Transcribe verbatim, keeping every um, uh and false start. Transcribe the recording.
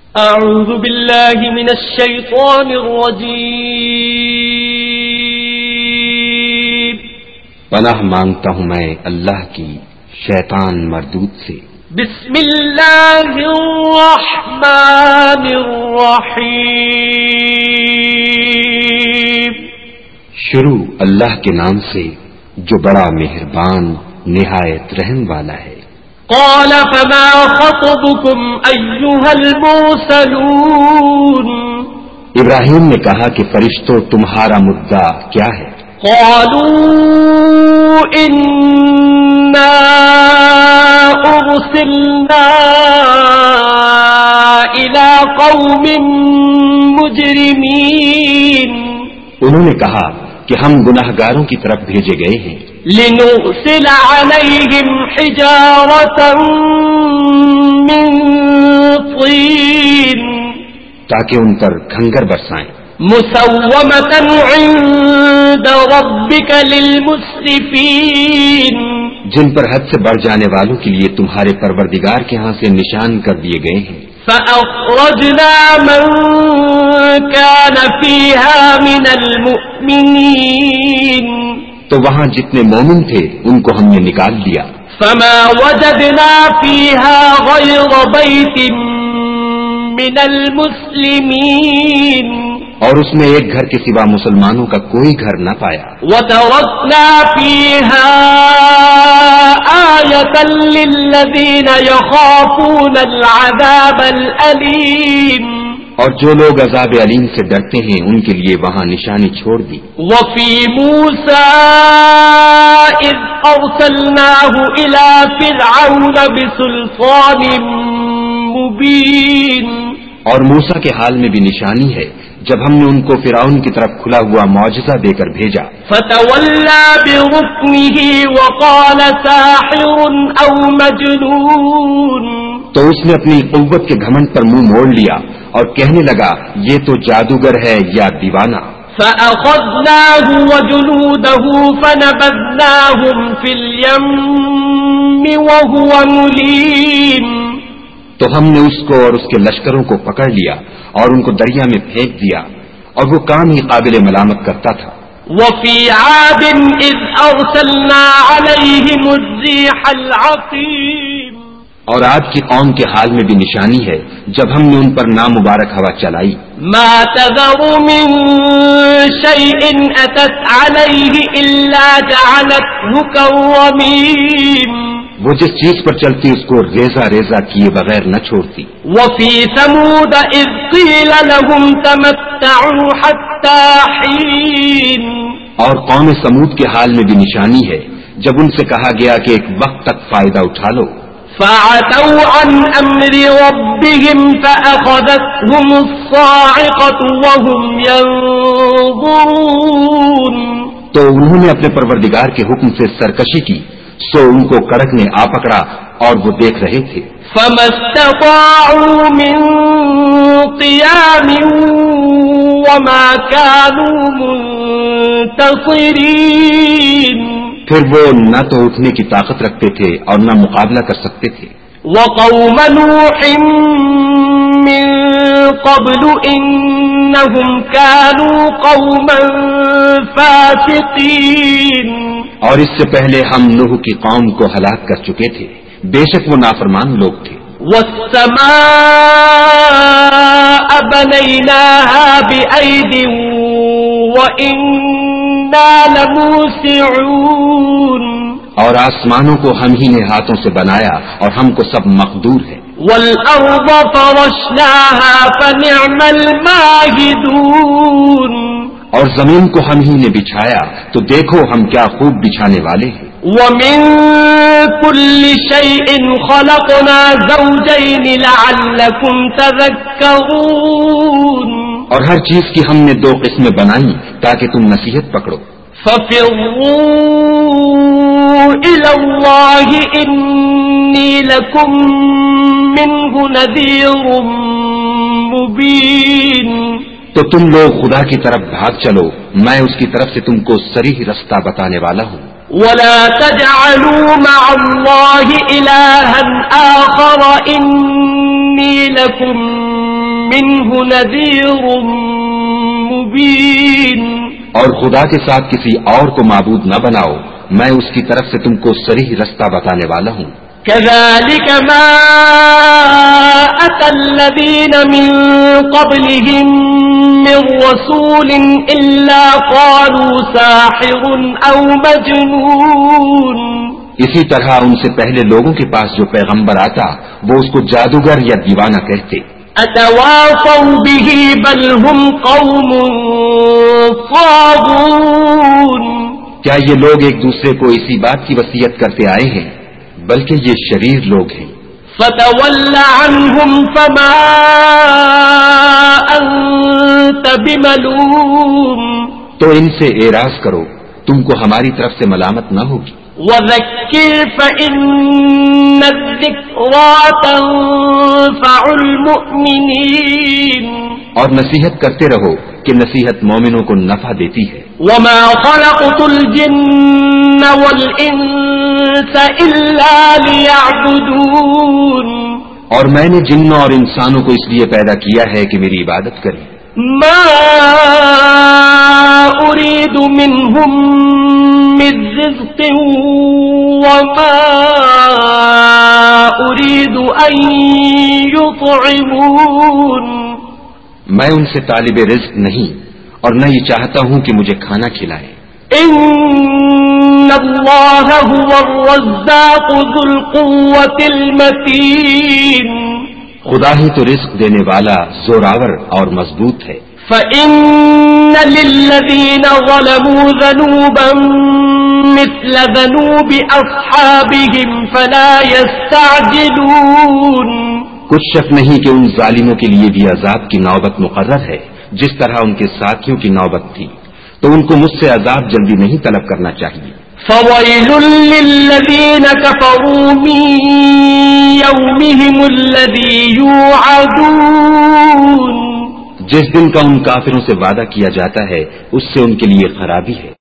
اعوذ باللہ من الشیطان الرجیم، پناہ مانگتا ہوں میں اللہ کی شیطان مردود سے۔ بسم اللہ الرحمن الرحیم، شروع اللہ کے نام سے جو بڑا مہربان نہایت رحم والا ہے۔ قال فما خطبكم أيها المرسلون، ابراہیم نے کہا کہ فرشتوں تمہارا مدعا کیا ہے؟ قالوا إنا أرسلنا إلى قوم مجرمين، انہوں نے کہا کہ ہم گناہگاروں کی طرف بھیجے گئے ہیں۔ لنرسل عليهم حجارة من طين، تاکہ ان پر کھنگر برسائیں، مسومة عند ربك للمسرفين، جن پر حد سے بڑھ جانے والوں کے لیے تمہارے پروردگار کے ہاں سے نشان کر دیے گئے ہیں۔ فأخرجنا من كان فيها من المؤمنين، تو وہاں جتنے مومن تھے ان کو ہم نے نکال دیا۔ فما وجدنا فيها غير بيت من المسلمين، اور اس میں ایک گھر کے سوا مسلمانوں کا کوئی گھر نہ پایا۔ وتركنا فيها آية للذين يخافون العذاب الأليم، اور جو لوگ عذاب علیم سے ڈرتے ہیں ان کے لیے وہاں نشانی چھوڑ دی۔ وفي موسى إذ أرسلناه إلى فرعون بسلطان مبين، اور موسیٰ کے حال میں بھی نشانی ہے جب ہم نے ان کو فرعون کی طرف کھلا ہوا معجزہ دے کر بھیجا۔ فتولى بركنه وقال ساحر أو مجنون، تو اس نے اپنی قوت کے گھمنڈ پر منہ موڑ لیا اور کہنے لگا یہ تو جادوگر ہے یا دیوانہ۔ فأخذناه وجنوده فنبذناهم في اليم وهو مليم، تو ہم نے اس کو اور اس کے لشکروں کو پکڑ لیا اور ان کو دریا میں پھینک دیا، اور وہ کام ہی قابل ملامت کرتا تھا۔ وفي عاد إذ أرسلنا عليهم الريح العقيم، اور آج کی قوم کے حال میں بھی نشانی ہے جب ہم نے ان پر نامبارک ہوا چلائی۔ ما تذر من شيء أتت عليه إلا جعلته كالرميم، وہ جس چیز پر چلتی اس کو ریزہ ریزہ کیے بغیر نہ چھوڑتی۔ وفي ثمود إذ قيل لهم تمتعوا حتى حين، اور قوم سمود کے حال میں بھی نشانی ہے جب ان سے کہا گیا کہ ایک وقت تک فائدہ اٹھا لو۔ فعتوا عن أمر ربهم فأخذتهم الصاعقة وهم ينظرون، تو انہوں نے اپنے پروردگار کے حکم سے سرکشی کی، سو ان کو کڑک نے آ پکڑا اور وہ دیکھ رہے تھے۔ فما استطاعوا من قيام وما كانوا منتصرين، پھر وہ نہ تو اٹھنے کی طاقت رکھتے تھے اور نہ مقابلہ کر سکتے تھے۔ وقوم نوح من قبل إنهم كانوا قوما فاسقين، اور اس سے پہلے ہم نوح کی قوم کو ہلاک کر چکے تھے، بے شک وہ نافرمان لوگ تھے۔ والسماء بنيناها بأيد وإنا لموسعون، اور آسمانوں کو ہم ہی نے ہاتھوں سے بنایا اور ہم کو سب مقدور ہے۔ والأرض فرشناها فنعم الماهدون، اور زمین کو ہم ہی نے بچھایا تو دیکھو ہم کیا خوب بچھانے والے ہیں۔ ومن كل شيء خلقنا زوجين لعلكم تذكرون، اور ہر چیز کی ہم نے دو قسمیں بنائی تاکہ تم نصیحت پکڑو۔ ففروا إلى الله إني لكم منه نذير مبين، تو تم لوگ خدا کی طرف بھاگ چلو، میں اس کی طرف سے تم کو صریح رستہ بتانے والا ہوں۔ ولا تجعلوا مع الله إلها آخر إني لكم منه نذير مبين. اور خدا کے ساتھ کسی اور کو معبود نہ بناؤ، میں اس کی طرف سے تم کو صریح رستہ بتانے والا ہوں. كذلك ما أتى الذين من قبلهم من رسول إلا قالوا ساحر أو مجنون. اسی طرح ان سے پہلے لوگوں کے پاس جو پیغمبر آتا وہ اس کو جادوگر یا دیوانہ کہتے. أتواصوا به بل هم قوم طاغون. کیا یہ لوگ ایک دوسرے کو اسی بات کی وصیت کرتے آئے ہیں؟ بلکہ یہ شریر لوگ ہیں. فتول عنهم فما أنت بملوم. تو ان سے اعراض کرو، تم کو ہماری طرف سے ملامت نہ ہوگی. وذكر فإن الذكرى تنفع المؤمنين. اور نصیحت کرتے رہو کہ نصیحت مومنوں کو نفع دیتی ہے. وما خلقت الجن والإنس إلا ليعبدون. اور میں نے جنوں اور انسانوں کو اس لیے پیدا کیا ہے کہ میری عبادت کریں. ما أريد منهم من رزق وما أريد أن يطعمون. میں ان سے طالب رزق نہیں اور نہ یہ چاہتا ہوں کہ مجھے کھانا کھلائیں. ان اللہ هو الرزاق ذو القوة المتین. خدا ہی تو رزق دینے والا زوراور اور مضبوط ہے. فَإِنَّ لِلَّذِينَ ظَلَمُوا ذَنُوبًا مِثْلَ ذَنُوبِ أَصْحَابِهِمْ فَلَا يَسْتَعْجِلُونَ. کچھ شک نہیں کہ ان ظالموں کے لیے بھی عذاب کی نوبت مقرر ہے، جس طرح ان کے ساتھیوں کی نوبت تھی، تو ان کو مجھ سے عذاب جلدی نہیں طلب کرنا چاہیے. فَوَيْلٌ لِّلَّذِينَ كَفَرُوا مِن يَوْمِهِمُ الَّذِي يُوعَدُونَ. جس دن کا ان کافروں سے وعدہ کیا جاتا ہے اس سے ان کے لیے خرابی ہے.